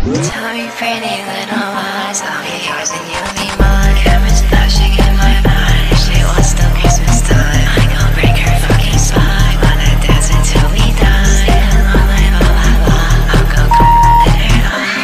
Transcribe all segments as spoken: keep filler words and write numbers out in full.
Tell me pretty little lies, I'll be yours and you'll be mine. Cameras flashing in my mind, she wants till Christmas time. I gon' break her fucking spine, wanna dance until we die. Singing long live la la la, I'll go come let her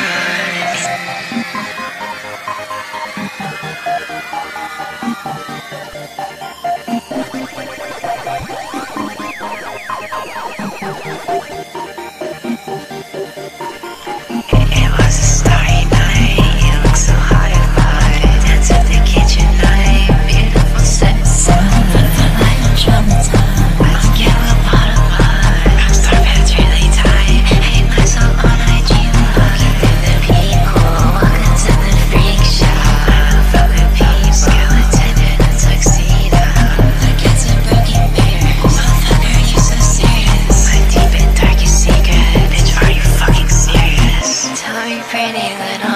It was a starry night, you look so hot and light. Dance at the kitchen night, beautiful set sun. Like I'm traumatized, I'll get a bottle line. Rockstar pants really tight, hate myself on I G Live. Keeping the people, welcome to the freak show. Fuck with peeps, skeleton in a tuxedo. Look at some broken mirrors, motherfucker you so serious. My deep and darkest secret, bitch are you fucking serious? Tell me pretty little